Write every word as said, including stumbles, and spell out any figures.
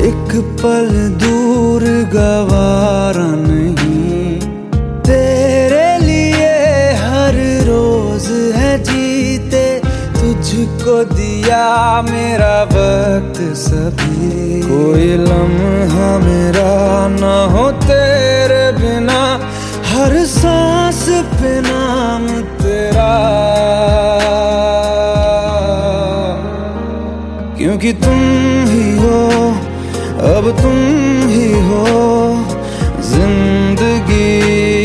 एक पल दूर गवारा नहीं, तेरे लिए हर रोज है जीते, तुझको दिया मेरा वक्त सभी। कोई लम्हा मेरा ना हो तेरे बिना, हर सांस पे नाम तेरा, क्योंकि तुम ही हो, अब तुम ही हो जिंदगी।